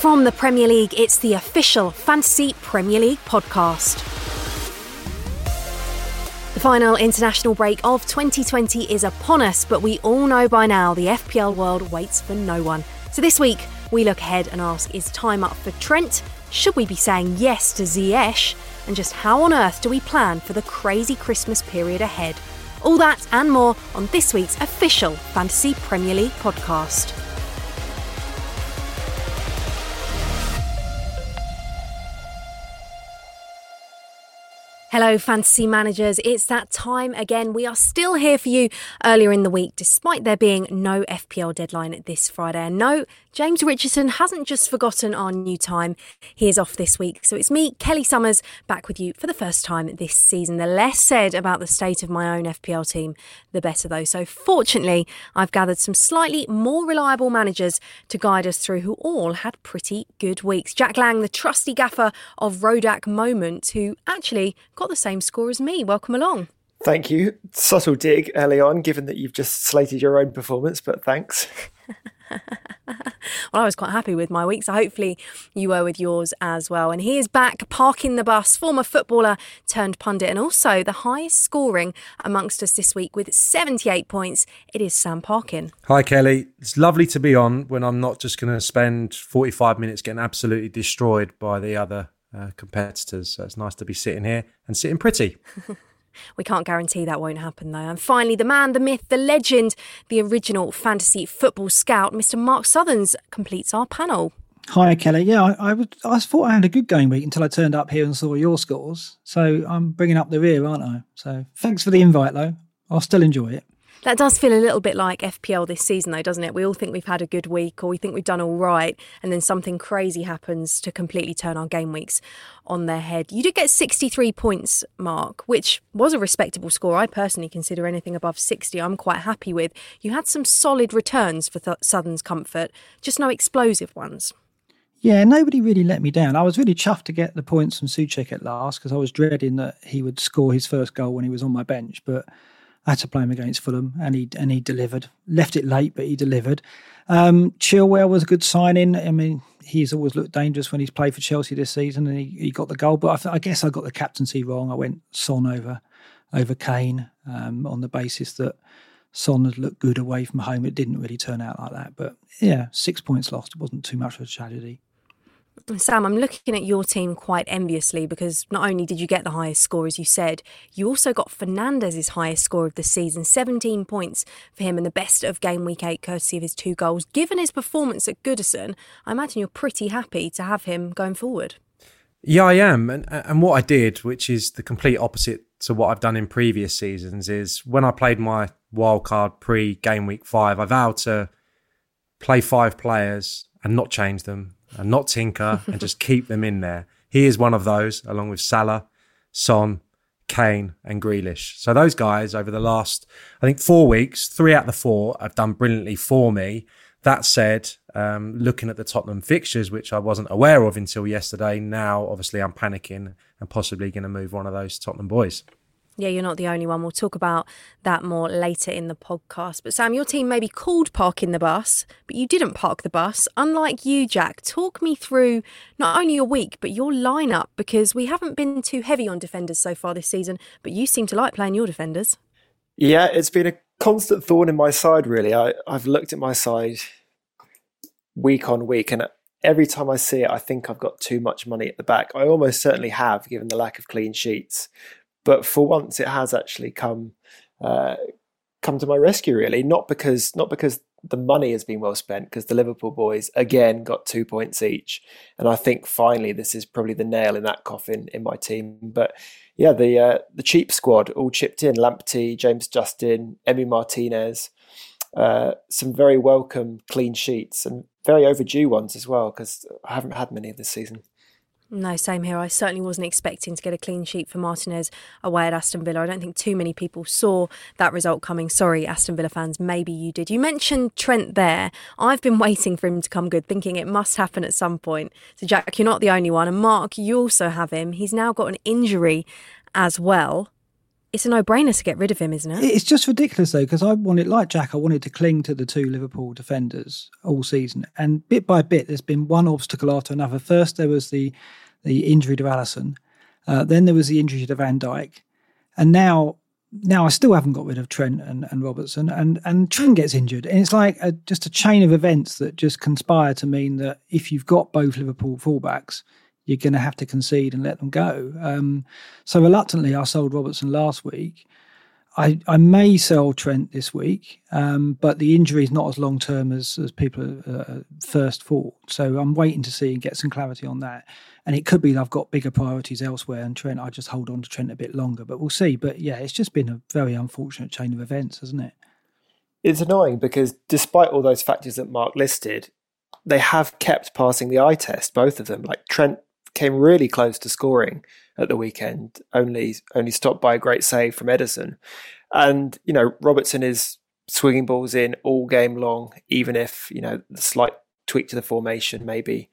From the Premier League, it's the official Fantasy Premier League podcast. The final international break of 2020 is upon us, but we all know by now the FPL world waits for no one. So this week, we look ahead and ask, is time up for Trent? Should we be saying yes to Ziyech? And just how on earth do we plan for the crazy Christmas period ahead? All that and more on this week's official Fantasy Premier League podcast. Hello, fantasy managers. It's that time again. We are still here for you earlier in the week, despite there being no FPL deadline this Friday. And no, James Richardson hasn't just forgotten our new time. He is off this week. So it's me, Kelly Summers, back with you for the first time this season. The less said about the state of my own FPL team, the better though. So fortunately, I've gathered some slightly more reliable managers to guide us through who all had pretty good weeks. Jack Lang, the trusty gaffer of Rodak Moment, who actually got the same score as me. Welcome along. Thank you. Subtle dig early on, given that you've just slated your own performance, but thanks. Well, I was quite happy with my week, so hopefully you were with yours as well. And he is back, parking the bus, former footballer turned pundit, and also the highest scoring amongst us this week with 78 points. It is Sam Parkin. Hi, Kelly. It's lovely to be on when I'm not just going to spend 45 minutes getting absolutely destroyed by the other competitors. So it's nice to be sitting here and sitting pretty. We can't guarantee that won't happen though. And finally, the man, the myth, the legend, the original fantasy football scout, Mr. Mark Southerns, completes our panel. Hi, Kelly. Yeah, I thought I had a good game week until I turned up here and saw your scores. So I'm bringing up the rear, aren't I? So thanks for the invite though. I'll still enjoy it. That does feel a little bit like FPL this season though, doesn't it? We all think we've had a good week or we think we've done all right, and then something crazy happens to completely turn our game weeks on their head. You did get 63 points, Mark, which was a respectable score. I personally consider anything above 60 I'm quite happy with. You had some solid returns for Southern's comfort, just no explosive ones. Yeah, nobody really let me down. I was really chuffed to get the points from Souček at last because I was dreading that he would score his first goal when he was on my bench, but I had to play him against Fulham, and he delivered. Left it late, but he delivered. Chilwell was a good signing. I mean, he's always looked dangerous when he's played for Chelsea this season, and he got the goal. But I guess I got the captaincy wrong. I went Son over Kane on the basis that Son had looked good away from home. It didn't really turn out like that. But yeah, 6 points lost. It wasn't too much of a tragedy. Sam, I'm looking at your team quite enviously because not only did you get the highest score, as you said, you also got Fernandez's highest score of the season, 17 points for him and the best of game week 8 courtesy of his 2 goals. Given his performance at Goodison, I imagine you're pretty happy to have him going forward. Yeah, I am. And what I did, which is the complete opposite to what I've done in previous seasons, is when I played my wildcard pre-game week 5, I vowed to play 5 players and not change them, and not tinker, and just keep them in there. He is one of those, along with Salah, Son, Kane and Grealish. So those guys over the last, I think, 4 weeks, 3 out of the 4 have done brilliantly for me. That said, looking at the Tottenham fixtures, which I wasn't aware of until yesterday, now obviously I'm panicking and possibly going to move one of those Tottenham boys. Yeah, you're not the only one. We'll talk about that more later in the podcast. But Sam, your team may be called parking the bus, but you didn't park the bus. Unlike you, Jack, talk me through not only your week, but your lineup, because we haven't been too heavy on defenders so far this season, but you seem to like playing your defenders. Yeah, it's been a constant thorn in my side, really. I've looked at my side week on week, and every time I see it, I think I've got too much money at the back. I almost certainly have, given the lack of clean sheets. But for once, it has actually come to my rescue, really. Not because the money has been well spent, because the Liverpool boys, again, got 2 points each. And I think finally this is probably the nail in that coffin in my team. But yeah, the cheap squad all chipped in. Lamptey, James Justin, Emi Martinez. Some very welcome clean sheets and very overdue ones as well, because I haven't had many of this season. No, same here. I certainly wasn't expecting to get a clean sheet for Martinez away at Aston Villa. I don't think too many people saw that result coming. Sorry, Aston Villa fans, maybe you did. You mentioned Trent there. I've been waiting for him to come good, thinking it must happen at some point. So Jack, you're not the only one. And Mark, you also have him. He's now got an injury as well. It's a no-brainer to get rid of him, isn't it? It's just ridiculous, though, because I wanted to cling to the two Liverpool defenders all season. And bit by bit, there's been one obstacle after another. First, there was the injury to Alisson. Then there was the injury to Van Dijk. And now I still haven't got rid of Trent and Robertson. And Trent gets injured. And it's like just a chain of events that just conspire to mean that if you've got both Liverpool fullbacks, you're going to have to concede and let them go. So reluctantly, I sold Robertson last week. I may sell Trent this week, but the injury is not as long-term as people first thought. So I'm waiting to see and get some clarity on that. And it could be that I've got bigger priorities elsewhere, and Trent, I just hold on to Trent a bit longer. But we'll see. But yeah, it's just been a very unfortunate chain of events, hasn't it? It's annoying because despite all those factors that Mark listed, they have kept passing the eye test, both of them. Like Trent came really close to scoring at the weekend, only stopped by a great save from Ederson. And, Robertson is swinging balls in all game long, even if, the slight tweak to the formation maybe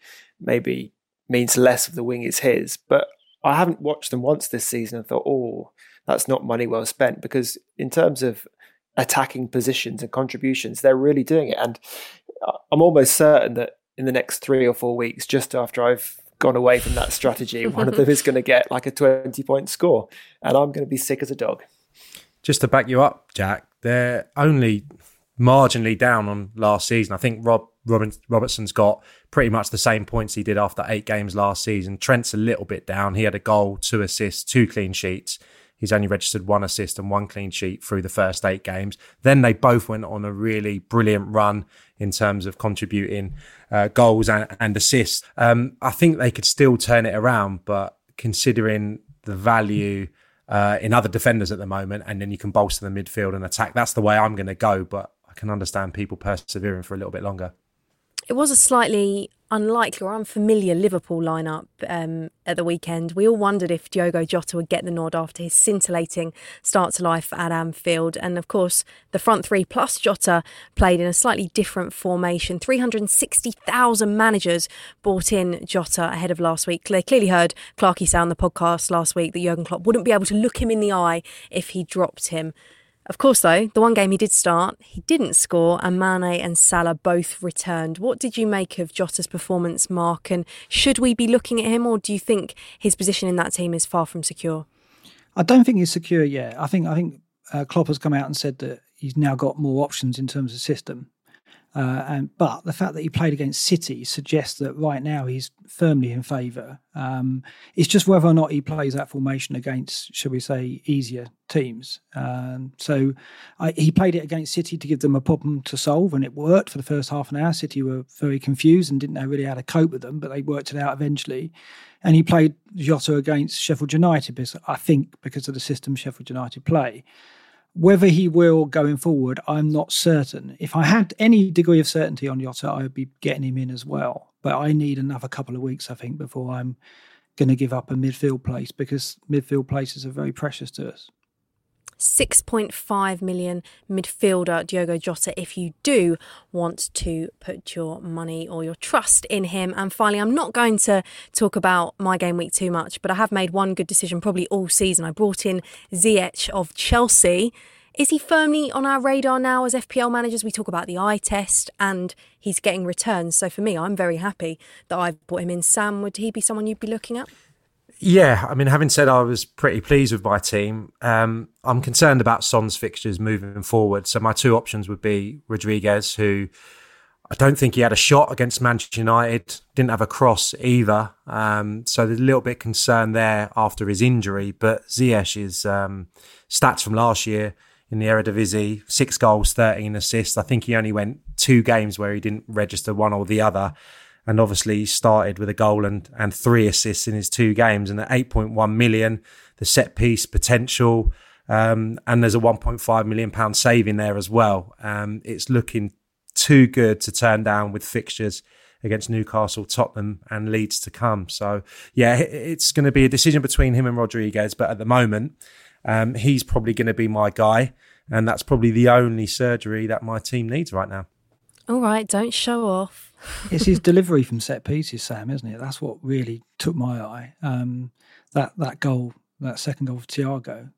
means less of the wing is his. But I haven't watched them once this season and thought, oh, that's not money well spent, because in terms of attacking positions and contributions, they're really doing it. And I'm almost certain that in the next 3 or 4 weeks, just after I've gone away from that strategy, one of them is going to get like a 20-point score, and I'm going to be sick as a dog. Just to back you up, Jack, they're only marginally down on last season. I think Robertson's got pretty much the same points he did after 8 games last season. Trent's a little bit down. He had a goal, 2 assists, 2 clean sheets. He's only registered 1 assist and 1 clean sheet through the first 8 games. Then they both went on a really brilliant run in terms of contributing goals and assists. I think they could still turn it around, but considering the value in other defenders at the moment, and then you can bolster the midfield and attack, that's the way I'm going to go. But I can understand people persevering for a little bit longer. It was a slightly unlikely or unfamiliar Liverpool lineup at the weekend. We all wondered if Diogo Jota would get the nod after his scintillating start to life at Anfield. And of course, the front three plus Jota played in a slightly different formation. 360,000 managers bought in Jota ahead of last week. They clearly heard Clarky say on the podcast last week that Jurgen Klopp wouldn't be able to look him in the eye if he dropped him. Of course, though, the one game he did start, he didn't score, and Mane and Salah both returned. What did you make of Jota's performance, Mark? And should we be looking at him, or do you think his position in that team is far from secure? I don't think he's secure yet. I think Klopp has come out and said that he's now got more options in terms of system. But the fact that he played against City suggests that right now he's firmly in favour. It's just whether or not he plays that formation against, shall we say, easier teams. He played it against City to give them a problem to solve, and it worked for the first half an hour. City were very confused and didn't know really how to cope with them, but they worked it out eventually. And he played Jota against Sheffield United, because of the system Sheffield United play. Whether he will going forward, I'm not certain. If I had any degree of certainty on Jota, I would be getting him in as well. But I need another couple of weeks, I think, before I'm going to give up a midfield place, because midfield places are very precious to us. 6.5 million midfielder Diogo Jota if you do want to put your money or your trust in him. And finally, I'm not going to talk about my game week too much, but I have made one good decision probably all season. I brought in Ziyech of Chelsea. Is he firmly on our radar now as FPL managers? We talk about the eye test and he's getting returns. So for me, I'm very happy that I've brought him in. Sam, would he be someone you'd be looking at? Yeah, I mean, having said I was pretty pleased with my team, I'm concerned about Son's fixtures moving forward. So my 2 options would be Rodriguez, who I don't think he had a shot against Manchester United, didn't have a cross either. So there's a little bit concerned there after his injury. But Ziyech's stats from last year in the Eredivisie, 6 goals, 13 assists. I think he only went 2 games where he didn't register one or the other. And obviously he started with a goal and 3 assists in his 2 games. And at 8.1 million, the set piece potential, and there's a £1.5 million saving there as well. It's looking too good to turn down with fixtures against Newcastle, Tottenham and Leeds to come. So, yeah, it's going to be a decision between him and Rodriguez. But at the moment, he's probably going to be my guy. And that's probably the only surgery that my team needs right now. All right, don't show off. It's his delivery from set pieces, Sam, isn't it? That's what really took my eye. That goal, that second goal for Thiago,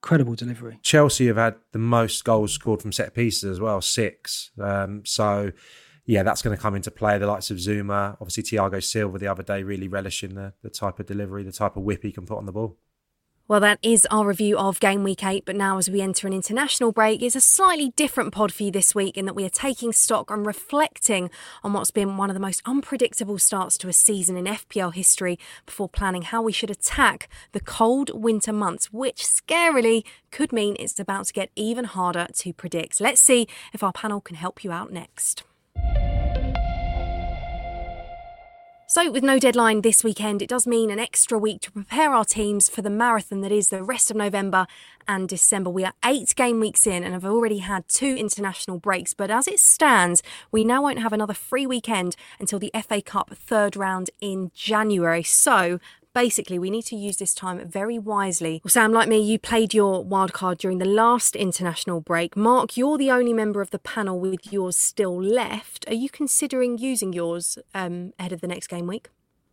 incredible delivery. Chelsea have had the most goals scored from set pieces as well, 6. So, yeah, that's going to come into play. The likes of Zuma, obviously Thiago Silva the other day, really relishing the type of delivery, the type of whip he can put on the ball. Well, that is our review of Game Week 8, but now as we enter an international break, it's a slightly different pod for you this week in that we are taking stock and reflecting on what's been one of the most unpredictable starts to a season in FPL history before planning how we should attack the cold winter months, which scarily could mean it's about to get even harder to predict. Let's see if our panel can help you out next. So with no deadline this weekend, it does mean an extra week to prepare our teams for the marathon that is the rest of November and December. We are 8 game weeks in and have already had 2 international breaks. But as it stands, we now won't have another free weekend until the FA Cup 3rd round in January. So basically, we need to use this time very wisely. Well, Sam, like me, you played your wildcard during the last international break. Mark, you're the only member of the panel with yours still left. Are you considering using yours ahead of the next game week?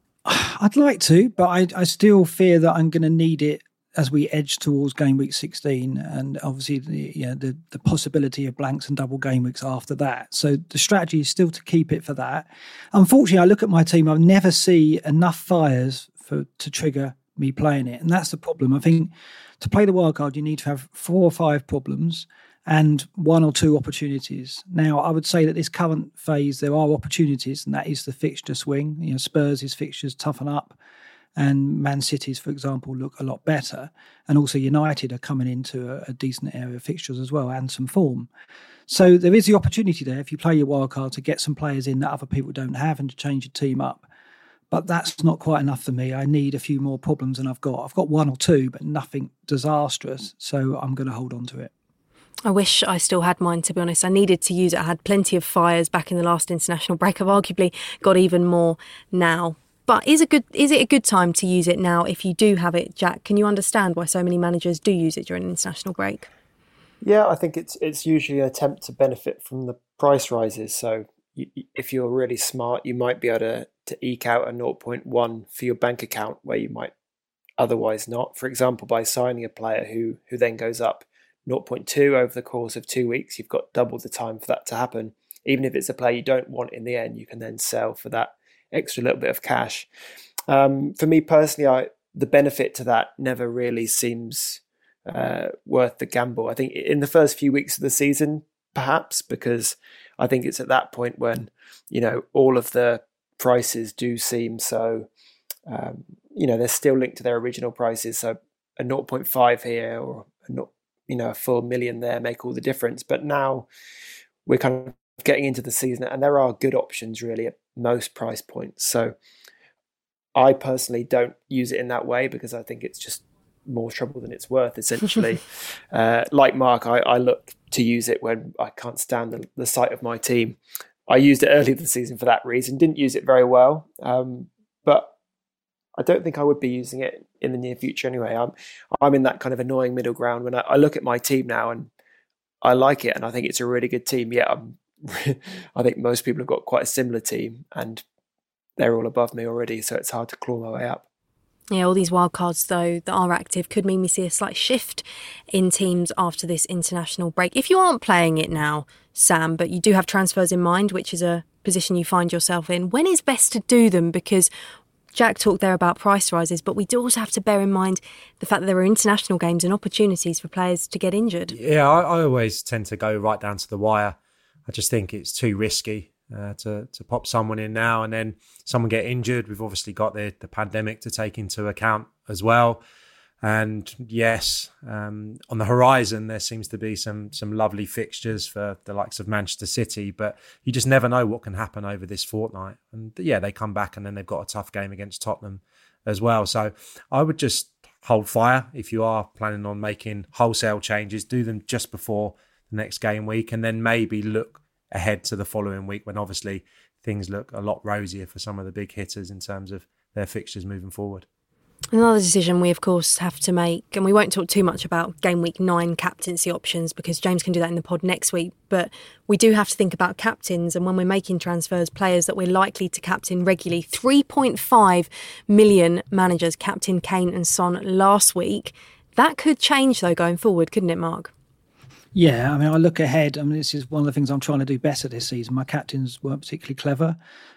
I'd like to, but I still fear that I'm going to need it as we edge towards game week 16, and obviously the possibility of blanks and double game weeks after that. So the strategy is still to keep it for that. Unfortunately, I look at my team, I never see enough fires to trigger me playing it. And that's the problem. I think to play the wildcard, you need to have 4 or 5 problems and 1 or 2 opportunities. Now, I would say that this current phase, there are opportunities, and that is the fixture swing. Spurs' fixtures toughen up, and Man City's, for example, look a lot better. And also United are coming into a decent area of fixtures as well, and some form. So there is the opportunity there, if you play your wildcard, to get some players in that other people don't have and to change your team up. But that's not quite enough for me. I need a few more problems than I've got. I've got 1 or 2, but nothing disastrous. So I'm going to hold on to it. I wish I still had mine, to be honest. I needed to use it. I had plenty of fires back in the last international break. I've arguably got even more now. But is it a good time to use it now if you do have it, Jack? Can you understand why so many managers do use it during an international break? Yeah, I think it's usually an attempt to benefit from the price rises. So if you're really smart, you might be able to eke out a 0.1 for your bank account where you might otherwise not. For example, by signing a player who then goes up 0.2 over the course of 2 weeks, you've got double the time for that to happen. Even if it's a player you don't want in the end, you can then sell for that extra little bit of cash. For me personally, the benefit to that never really seems worth the gamble. I think in the first few weeks of the season, perhaps, because I think it's at that point when, all of the prices do seem so, they're still linked to their original prices. So a 0.5 here or a full million there make all the difference. But now we're kind of getting into the season and there are good options really at most price points. So I personally don't use it in that way because I think it's just more trouble than it's worth, essentially. Like Mark, I look to use it when I can't stand the sight of my team. I used it early this season for that reason. Didn't use it very well, but I don't think I would be using it in the near future anyway. I'm in that kind of annoying middle ground when I look at my team now and I like it and I think it's a really good team. Yet I think most people have got quite a similar team and they're all above me already, so it's hard to claw my way up. Yeah, all these wildcards, though, that are active could mean we see a slight shift in teams after this international break. If you aren't playing it now, Sam, but you do have transfers in mind, which is a position you find yourself in, when is best to do them? Because Jack talked there about price rises, but we do also have to bear in mind the fact that there are international games and opportunities for players to get injured. Yeah, I always tend to go right down to the wire. I just think it's too risky to pop someone in now and then someone get injured. We've obviously got the pandemic to take into account as well. And yes, on the horizon, there seems to be some lovely fixtures for the likes of Manchester City, but you just never know what can happen over this fortnight. And yeah, they come back and then they've got a tough game against Tottenham as well. So I would just hold fire. If you are planning on making wholesale changes, do them just before the next game week and then maybe look ahead to the following week when obviously things look a lot rosier for some of the big hitters in terms of their fixtures moving forward. Another decision we, of course, have to make, and we won't talk too much about Game Week 9 captaincy options because James can do that in the pod next week, but we do have to think about captains and when we're making transfers, players that we're likely to captain regularly. 3.5 million managers captained Kane and Son last week. That could change, though, going forward, couldn't it, Mark? Yeah, I mean, I look ahead. I mean, this is one of the things I'm trying to do better this season. My captains weren't particularly clever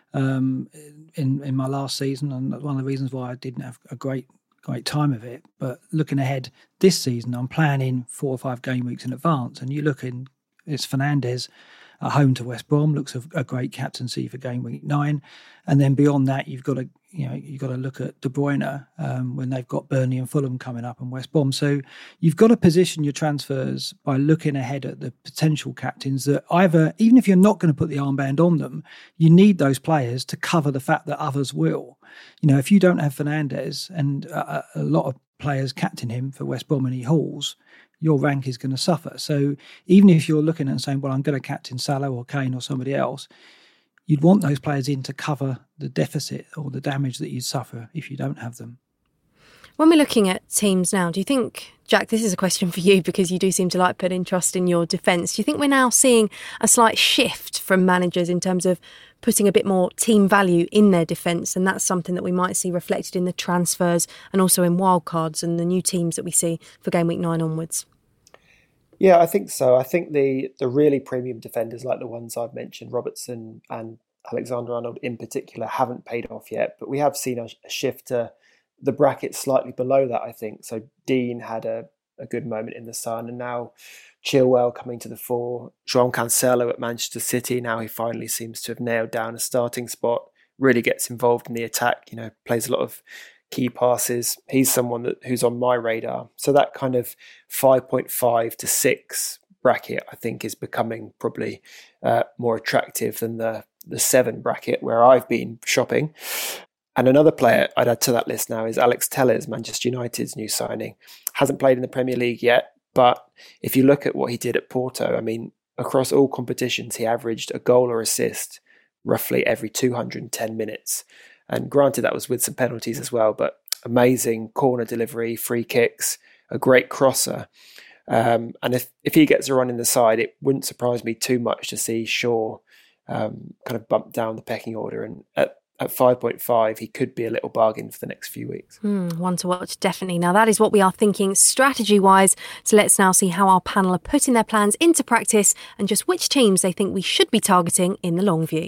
in my last season, and that's one of the reasons why I didn't have a great time of it. But looking ahead this season, I'm planning 4 or 5 game weeks in advance, and you look in, it's Fernandes at home to West Brom, looks a great captaincy for game week 9, and then beyond that, you've got to look at De Bruyne when they've got Burnley and Fulham coming up and West Brom. So you've got to position your transfers by looking ahead at the potential captains that either, even if you're not going to put the armband on them, you need those players to cover the fact that others will. If you don't have Fernandes and a lot of players captain him for West Brom and he hauls, your rank is going to suffer. So even if you're looking at and saying, well, I'm going to captain Salah or Kane or somebody else, you'd want those players in to cover the deficit or the damage that you'd suffer if you don't have them. When we're looking at teams now, do you think, Jack, this is a question for you because you do seem to like putting trust in your defence. Do you think we're now seeing a slight shift from managers in terms of putting a bit more team value in their defence, and that's something that we might see reflected in the transfers and also in wildcards and the new teams that we see for game week 9 onwards? Yeah, I think so. I think the really premium defenders like the ones I've mentioned, Robertson and Alexander-Arnold in particular, haven't paid off yet, but we have seen a shift to the bracket slightly below that, I think. So Dean had a good moment in the sun, and now Chilwell coming to the fore. João Cancelo at Manchester City, now he finally seems to have nailed down a starting spot, really gets involved in the attack, plays a lot of key passes. He's someone who's on my radar. So that kind of 5.5 to 6 bracket, I think, is becoming probably more attractive than the 7 bracket where I've been shopping. And another player I'd add to that list now is Alex Telles, Manchester United's new signing. Hasn't played in the Premier League yet, but if you look at what he did at Porto, I mean, across all competitions, he averaged a goal or assist roughly every 210 minutes. And granted, that was with some penalties as well, but amazing corner delivery, free kicks, a great crosser. And if he gets a run in the side, it wouldn't surprise me too much to see Shaw kind of bump down the pecking order. And at 5.5, he could be a little bargain for the next few weeks. One to watch, definitely. Now, that is what we are thinking strategy-wise. So let's now see how our panel are putting their plans into practice and just which teams they think we should be targeting in the long view.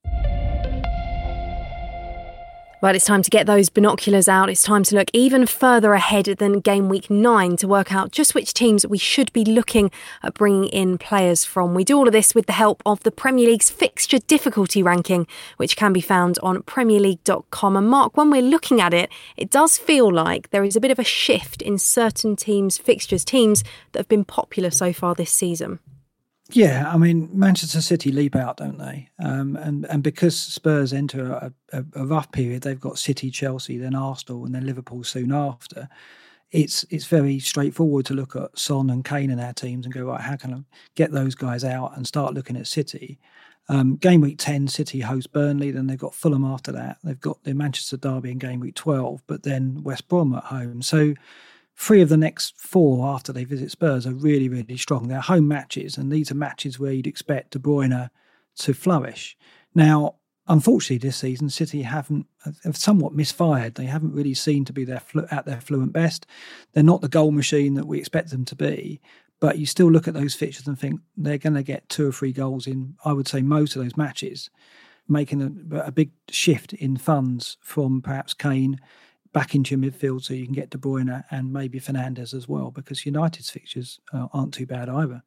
Right, it's time to get those binoculars out. It's time to look even further ahead than game week 9 to work out just which teams we should be looking at bringing in players from. We do all of this with the help of the Premier League's fixture difficulty ranking, which can be found on premierleague.com. And Mark, when we're looking at it, it does feel like there is a bit of a shift in certain teams' fixtures, teams that have been popular so far this season. Yeah, I mean, Manchester City leap out, don't they? And because Spurs enter a rough period, they've got City, Chelsea, then Arsenal, and then Liverpool soon after. It's very straightforward to look at Son and Kane in our teams and go, right, how can I get those guys out and start looking at City? Game week 10, City host Burnley, then they've got Fulham after that. They've got the Manchester derby in game week 12, but then West Brom at home. So 3 of the next 4 after they visit Spurs are really, really strong. They're home matches, and these are matches where you'd expect De Bruyne to flourish. Now, unfortunately, this season, City have somewhat misfired. They haven't really seemed to be at their fluent best. They're not the goal machine that we expect them to be, but you still look at those fixtures and think they're going to get 2 or 3 goals in, I would say, most of those matches, making a big shift in funds from perhaps Kane back into your midfield so you can get De Bruyne and maybe Fernandes as well, because United's fixtures aren't too bad either.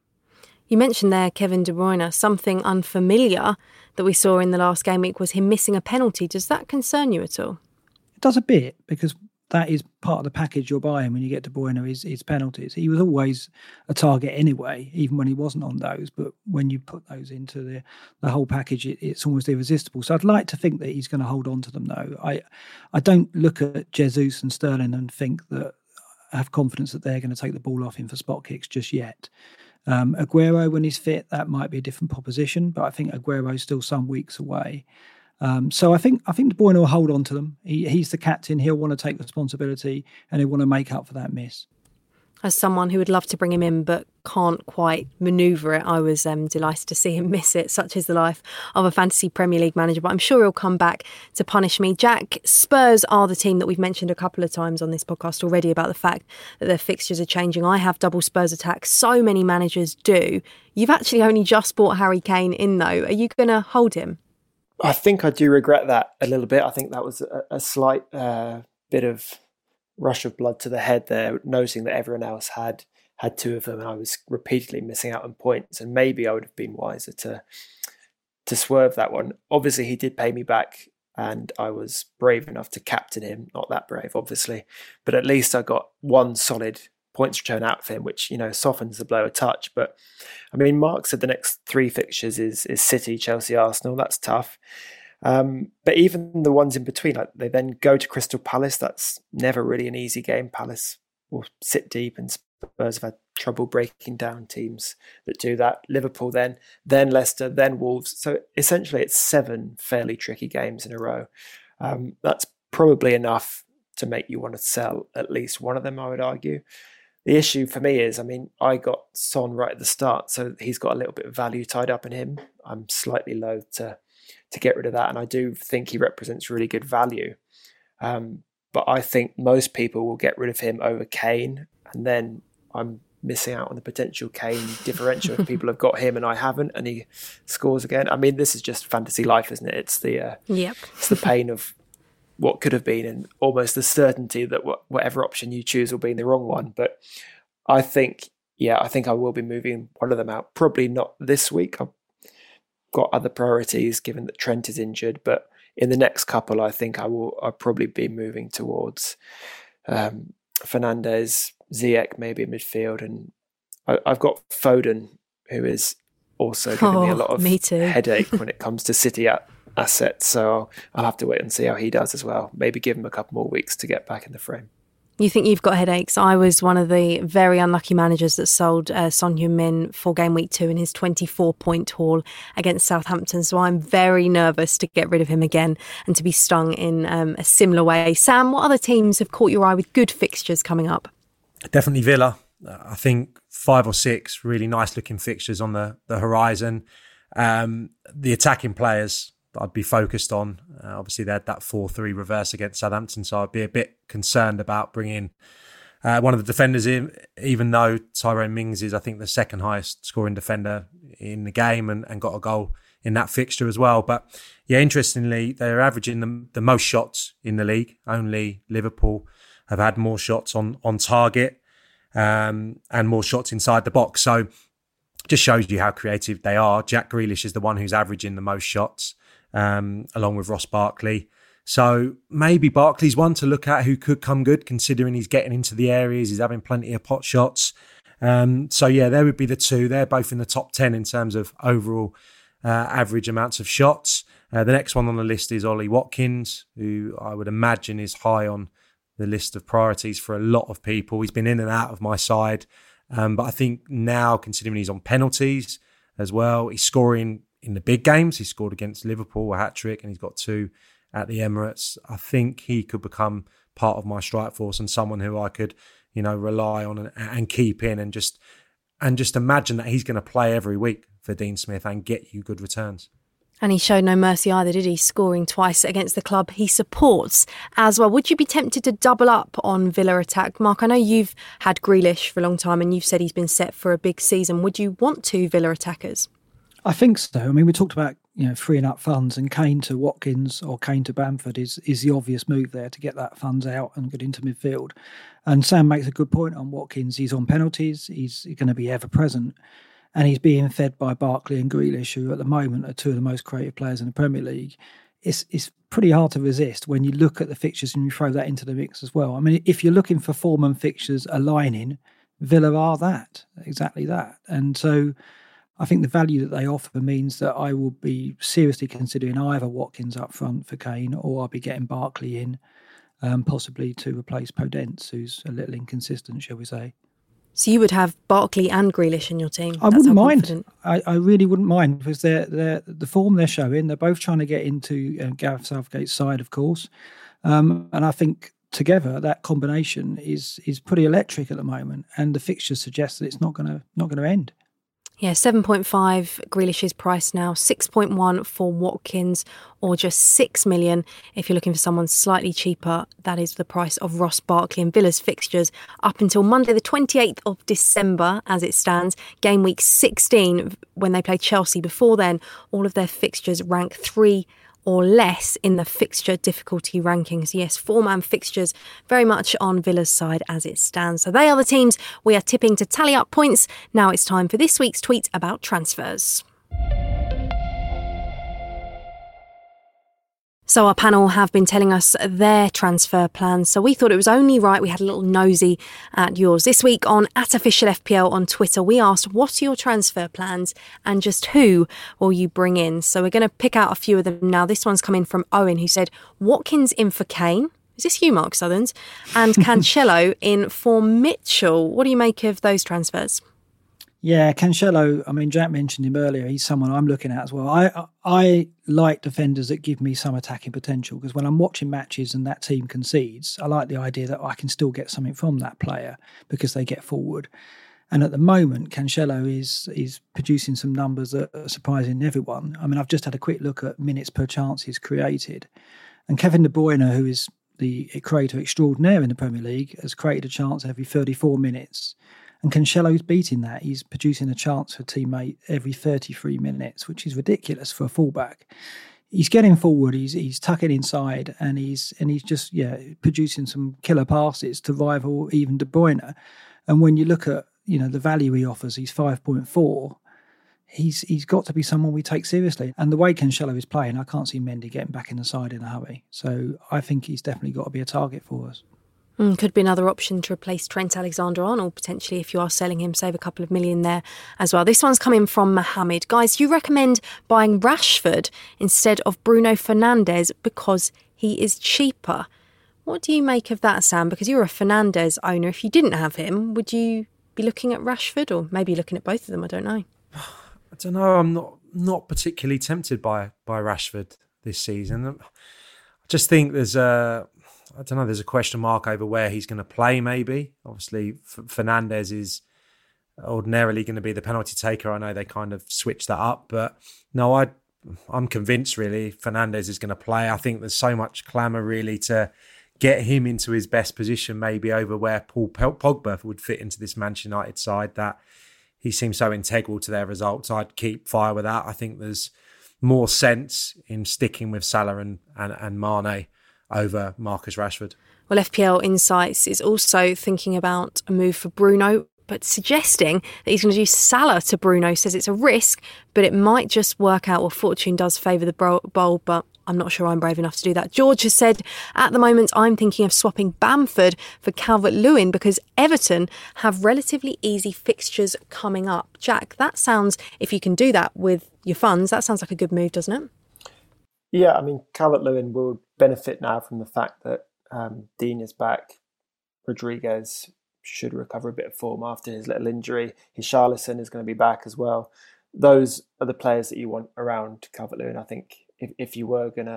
You mentioned there Kevin De Bruyne. Something unfamiliar that we saw in the last game week was him missing a penalty. Does that concern you at all? It does a bit, because that is part of the package you're buying when you get De Bruyne, is penalties. He was always a target anyway, even when he wasn't on those. But when you put those into the whole package, it's almost irresistible. So I'd like to think that he's going to hold on to them, though. I don't look at Jesus and Sterling and think that I have confidence that they're going to take the ball off him for spot kicks just yet. Aguero, when he's fit, that might be a different proposition, but I think Aguero's still some weeks away. So I think De Bruyne will hold on to them. He's the captain. He'll want to take responsibility and he'll want to make up for that miss. As someone who would love to bring him in but can't quite manoeuvre it, I was delighted to see him miss it. Such is the life of a fantasy Premier League manager, but I'm sure he'll come back to punish me. Jack, Spurs are the team that we've mentioned a couple of times on this podcast already about the fact that their fixtures are changing. I have double Spurs attack. So many managers do. You've actually only just bought Harry Kane in, though. Are you going to hold him? I think I do regret that a little bit. I think that was a slight bit of rush of blood to the head there, noticing that everyone else had two of them and I was repeatedly missing out on points, and maybe I would have been wiser to swerve that one. Obviously he did pay me back and I was brave enough to captain him. Not that brave obviously, but at least I got one solid points return out of him, which, you know, softens the blow a touch. But I mean, Mark said the next 3 fixtures is City, Chelsea, Arsenal. That's tough. But even the ones in between, like they then go to Crystal Palace. That's never really an easy game. Palace will sit deep, and Spurs have had trouble breaking down teams that do that. Liverpool, then Leicester, then Wolves. So essentially, it's 7 fairly tricky games in a row. That's probably enough to make you want to sell at least one of them, I would argue. The issue for me is, I mean, I got Son right at the start, so he's got a little bit of value tied up in him. I'm slightly loath to get rid of that, and I do think he represents really good value. But I think most people will get rid of him over Kane, and then I'm missing out on the potential Kane differential if people have got him and I haven't, and he scores again. I mean, this is just fantasy life, isn't it? It's the it's the pain of what could have been, and almost the certainty that whatever option you choose will be the wrong one. But I think I will be moving one of them out. Probably not this week. I've got other priorities given that Trent is injured, but in the next couple, I think I'll probably be moving towards Fernandes, Ziyech, maybe in midfield, and I've got Foden, who is also giving me a lot of headache when it comes to City assets. So I'll have to wait and see how he does as well. Maybe give him a couple more weeks to get back in the frame. You think you've got headaches? I was one of the very unlucky managers that sold Son Heung-min for game week 2 in his 24-point haul against Southampton. So I'm very nervous to get rid of him again and to be stung in a similar way. Sam, what other teams have caught your eye with good fixtures coming up? Definitely Villa. I think 5 or 6 really nice looking fixtures on the horizon. The attacking players that I'd be focused on. Obviously, they had that 4-3 reverse against Southampton, so I'd be a bit concerned about bringing one of the defenders in, even though Tyrone Mings is, I think, the second highest scoring defender in the game and got a goal in that fixture as well. But yeah, interestingly, they're averaging the most shots in the league. Only Liverpool have had more shots on target and more shots inside the box. So just shows you how creative they are. Jack Grealish is the one who's averaging the most shots, along with Ross Barkley. So maybe Barkley's one to look at who could come good, considering he's getting into the areas, he's having plenty of pot shots. So yeah, there would be the 2. They're both in the top 10 in terms of overall average amounts of shots. The next one on the list is Ollie Watkins, who I would imagine is high on the list of priorities for a lot of people. He's been in and out of my side. But I think now, considering he's on penalties as well, he's scoring in the big games. He scored against Liverpool, a hat-trick, and he's got 2 at the Emirates. I think he could become part of my strike force and someone who I could, rely on and keep in and just imagine that he's going to play every week for Dean Smith and get you good returns. And he showed no mercy either, did he? Scoring twice against the club he supports as well. Would you be tempted to double up on Villa attack? Mark, I know you've had Grealish for a long time and you've said he's been set for a big season. Would you want 2 Villa attackers? I think so. I mean, we talked about freeing up funds, and Kane to Watkins or Kane to Bamford is the obvious move there to get that funds out and get into midfield. And Sam makes a good point on Watkins. He's on penalties. He's going to be ever present. And he's being fed by Barkley and Grealish, who at the moment are 2 of the most creative players in the Premier League. It's pretty hard to resist when you look at the fixtures and you throw that into the mix as well. I mean, if you're looking for form and fixtures aligning, Villa are exactly that. And so I think the value that they offer means that I will be seriously considering either Watkins up front for Kane, or I'll be getting Barkley in, possibly to replace Podence, who's a little inconsistent, shall we say. So you would have Barkley and Grealish in your team? I wouldn't mind. I really wouldn't mind, because they're the form they're showing. They're both trying to get into Gareth Southgate's side, of course. And I think together, that combination is pretty electric at the moment, and the fixtures suggest that it's not going to end. Yeah, 7.5 Grealish's price now, 6.1 for Watkins, or just 6 million if you're looking for someone slightly cheaper. That is the price of Ross Barkley. And Villa's fixtures up until Monday the 28th of December as it stands. Game week 16 when they play Chelsea. Before then, all of their fixtures rank 3 or less in the fixture difficulty rankings. Yes, 4-man fixtures very much on Villa's side as it stands. So they are the teams we are tipping to tally up points. Now it's time for this week's tweet about transfers. So our panel have been telling us their transfer plans, so we thought it was only right we had a little nosy at yours. This week on @OfficialFPL on Twitter, we asked, what are your transfer plans and just who will you bring in? So we're going to pick out a few of them now. This one's come in from Owen, who said, Watkins in for Kane. Is this you, Mark Southerns? And Cancelo in for Mitchell. What do you make of those transfers? Yeah, Cancelo, I mean, Jack mentioned him earlier. He's someone I'm looking at as well. I like defenders that give me some attacking potential, because when I'm watching matches and that team concedes, I like the idea that I can still get something from that player because they get forward. And at the moment, Cancelo is producing some numbers that are surprising everyone. I mean, I've just had a quick look at minutes per chances created. And Kevin De Bruyne, who is the creator extraordinaire in the Premier League, has created a chance every 34 minutes. And Cancelo's beating that. He's producing a chance for a teammate every 33 minutes, which is ridiculous for a fullback. He's getting forward, he's tucking inside, and he's just producing some killer passes to rival even De Bruyne. And when you look at the value he offers, he's 5.4. He's got to be someone we take seriously. And the way Cancelo is playing, I can't see Mendy getting back in the side in a hurry. So I think he's definitely got to be a target for us. Could be another option to replace Trent Alexander-Arnold, potentially, if you are selling him, save a couple of million there as well. This one's coming from Mohammed. Guys, you recommend buying Rashford instead of Bruno Fernandes because he is cheaper. What do you make of that, Sam? Because you're a Fernandes owner. If you didn't have him, would you be looking at Rashford, or maybe looking at both of them? I don't know. I don't know. I'm not particularly tempted by Rashford this season. I just think there's a question mark over where he's going to play, maybe. Obviously, Fernandes is ordinarily going to be the penalty taker. I know they kind of switched that up, but no, I'm convinced, really, Fernandes is going to play. I think there's so much clamour, really, to get him into his best position, maybe over where Paul Pogba would fit into this Manchester United side, that he seems so integral to their results. I'd keep fire with that. I think there's more sense in sticking with Salah and Mane over Marcus Rashford. Well, FPL Insights is also thinking about a move for Bruno, but suggesting that he's going to do Salah to Bruno. Says it's a risk, but it might just work out. Well, fortune does favour the bold, but I'm not sure I'm brave enough to do that. George has said, at the moment, I'm thinking of swapping Bamford for Calvert-Lewin because Everton have relatively easy fixtures coming up. Jack, that sounds, if you can do that with your funds, that sounds like a good move, doesn't it? Yeah, I mean, Calvert-Lewin will benefit now from the fact that Dean is back. Rodriguez should recover a bit of form after his little injury. Richarlison is going to be back as well. Those are the players that you want around Calvert-Lewin. I think if you were going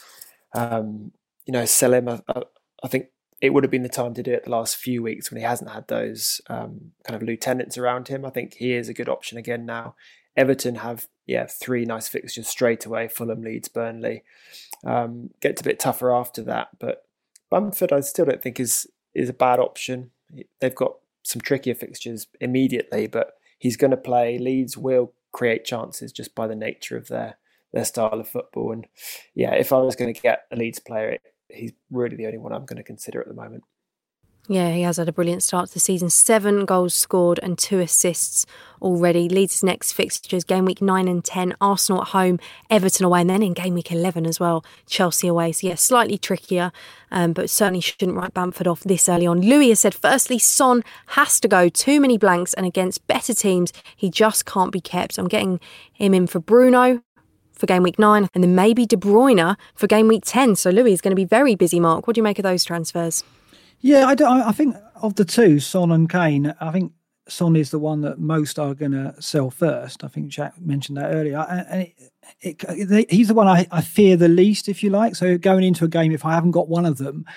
to, sell him, I think it would have been the time to do it the last few weeks when he hasn't had those kind of lieutenants around him. I think he is a good option again now. Everton have 3 nice fixtures straight away: Fulham, Leeds, Burnley. Gets a bit tougher after that, but Bamford I still don't think is a bad option. They've got some trickier fixtures immediately, but he's going to play. Leeds will create chances just by the nature of their style of football. And if I was going to get a Leeds player, he's really the only one I'm going to consider at the moment. Yeah, he has had a brilliant start to the season. 7 goals scored and 2 assists already. Leeds' next fixtures, game week 9 and 10, Arsenal at home, Everton away, and then in game week 11 as well, Chelsea away. So slightly trickier, but certainly shouldn't write Bamford off this early on. Louis has said, firstly, Son has to go. Too many blanks, and against better teams, he just can't be kept. I'm getting him in for Bruno for game week 9, and then maybe De Bruyne for game week 10. So Louis is going to be very busy, Mark. What do you make of those transfers? Yeah, I think of the two, Son and Kane, I think Son is the one that most are going to sell first. I think Jack mentioned that earlier. And he's the one I fear the least, if you like. So going into a game, if I haven't got one of them,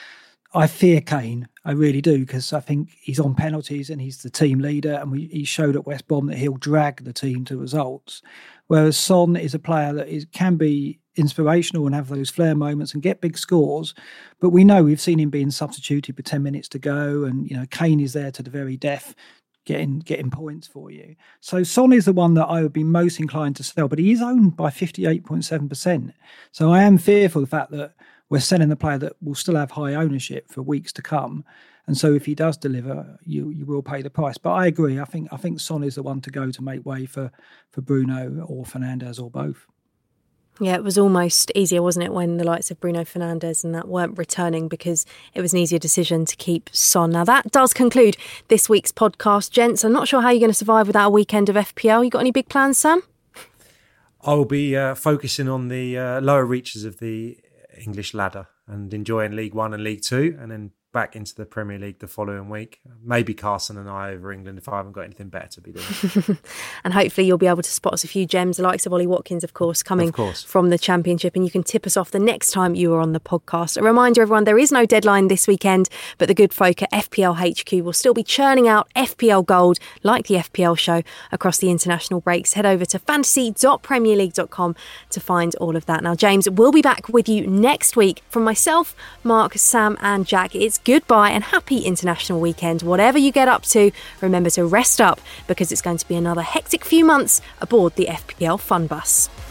I fear Kane. I really do, because I think he's on penalties and he's the team leader, and he showed at West Brom that he'll drag the team to results. Whereas Son is a player that can be inspirational and have those flair moments and get big scores. But we know, we've seen him being substituted with 10 minutes to go, and Kane is there to the very death, getting points for you. So Son is the one that I would be most inclined to sell, but he is owned by 58.7%. So I am fearful of the fact that we're selling the player that will still have high ownership for weeks to come. And so if he does deliver, you will pay the price. But I agree. I think Son is the one to go to make way for Bruno or Fernandes or both. Yeah, it was almost easier, wasn't it, when the likes of Bruno Fernandes and that weren't returning, because it was an easier decision to keep Son. Now, that does conclude this week's podcast, gents. I'm not sure how you're going to survive without a weekend of FPL. You got any big plans, Sam? I'll be focusing on the lower reaches of the English ladder and enjoying League One and League Two, and then back into the Premier League the following week. Maybe Carson and I over England if I haven't got anything better to be doing. And hopefully you'll be able to spot us a few gems, the likes of Ollie Watkins, of course, coming from the Championship, and you can tip us off the next time you are on the podcast. A reminder, everyone, there is no deadline this weekend, but the good folk at FPL HQ will still be churning out FPL Gold, like the FPL show, across the international breaks. Head over to fantasy.premierleague.com to find all of that. Now, James, we'll be back with you next week. From myself, Mark, Sam and Jack, it's goodbye and happy international weekend. Whatever you get up to, remember to rest up, because it's going to be another hectic few months aboard the FPL Fun Bus.